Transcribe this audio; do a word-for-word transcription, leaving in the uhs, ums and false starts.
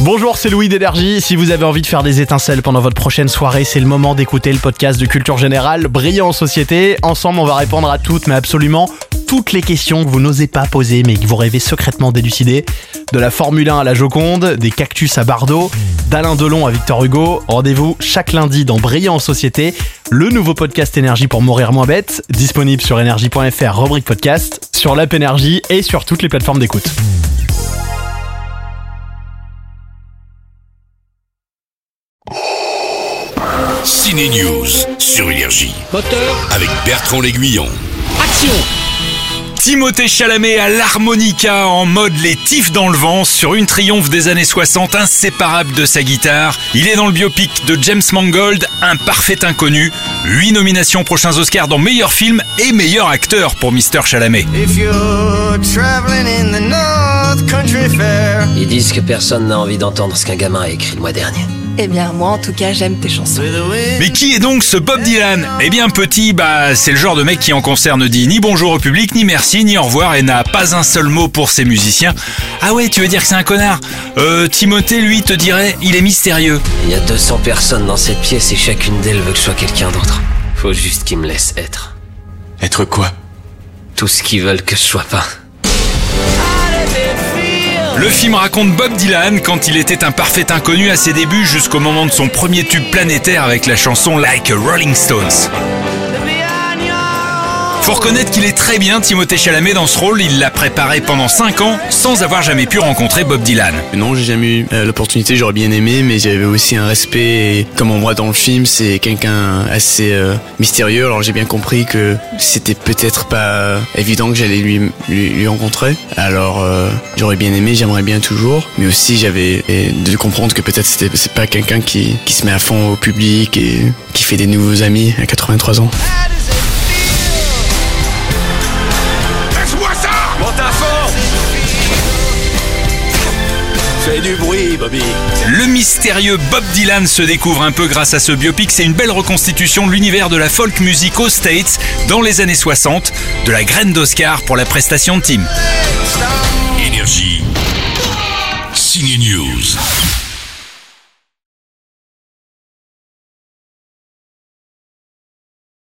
Bonjour, c'est Louis d'Énergie. Si vous avez envie de faire des étincelles pendant votre prochaine soirée, c'est le moment d'écouter le podcast de Culture Générale, Brillant en Société. Ensemble, on va répondre à toutes, mais absolument toutes les questions que vous n'osez pas poser, mais que vous rêvez secrètement d'élucider. De la Formule un à la Joconde, des cactus à Bardot, d'Alain Delon à Victor Hugo. Rendez-vous chaque lundi dans Brillant en Société, le nouveau podcast Énergie pour mourir moins bête, disponible sur énergie point f r, rubrique podcast, sur l'app Énergie et sur toutes les plateformes d'écoute. Ciné News sur Énergie. Moteur. Avec Bertrand L'Aiguillon. Action. Timothée Chalamet à l'harmonica en mode les tifs dans le vent sur une triomphe des années soixante inséparable de sa guitare. Il est dans le biopic de James Mangold, Un parfait inconnu. Huit nominations prochains Oscars dans meilleur film et meilleur acteur pour mister Chalamet. Ils disent que personne n'a envie d'entendre ce qu'un gamin a écrit le mois dernier. Eh bien, moi, en tout cas, j'aime tes chansons. Mais qui est donc ce Bob Dylan ? Eh bien, petit, bah, c'est le genre de mec qui en concert ne dit ni bonjour au public, ni merci, ni au revoir et n'a pas un seul mot pour ses musiciens. Ah ouais, tu veux dire que c'est un connard ? Euh, Timothée, lui, te dirait, il est mystérieux. Il y a deux cents personnes dans cette pièce et chacune d'elles veut que je sois quelqu'un d'autre. Faut juste qu'ils me laissent être. Être quoi ? Tout ce qu'ils veulent que je sois pas. Le film raconte Bob Dylan quand il était un parfait inconnu à ses débuts jusqu'au moment de son premier tube planétaire avec la chanson Like a Rolling Stones. Faut reconnaître qu'il est très bien Timothée Chalamet dans ce rôle, il l'a préparé pendant cinq ans sans avoir jamais pu rencontrer Bob Dylan. Non, j'ai jamais eu euh, l'opportunité, j'aurais bien aimé, mais j'avais aussi un respect, et comme on voit dans le film, c'est quelqu'un assez euh, mystérieux, alors j'ai bien compris que c'était peut-être pas euh, évident que j'allais lui, lui, lui rencontrer, alors euh, j'aurais bien aimé, j'aimerais bien toujours, mais aussi j'avais et de comprendre que peut-être c'était c'est pas quelqu'un qui, qui se met à fond au public et qui fait des nouveaux amis à quatre-vingt-trois ans. Fais du bruit, Bobby. Le mystérieux Bob Dylan se découvre un peu grâce à ce biopic. C'est une belle reconstitution de l'univers de la folk music aux States dans les années soixante. De la graine d'Oscar pour la prestation de Tim. Énergie. Ciné News.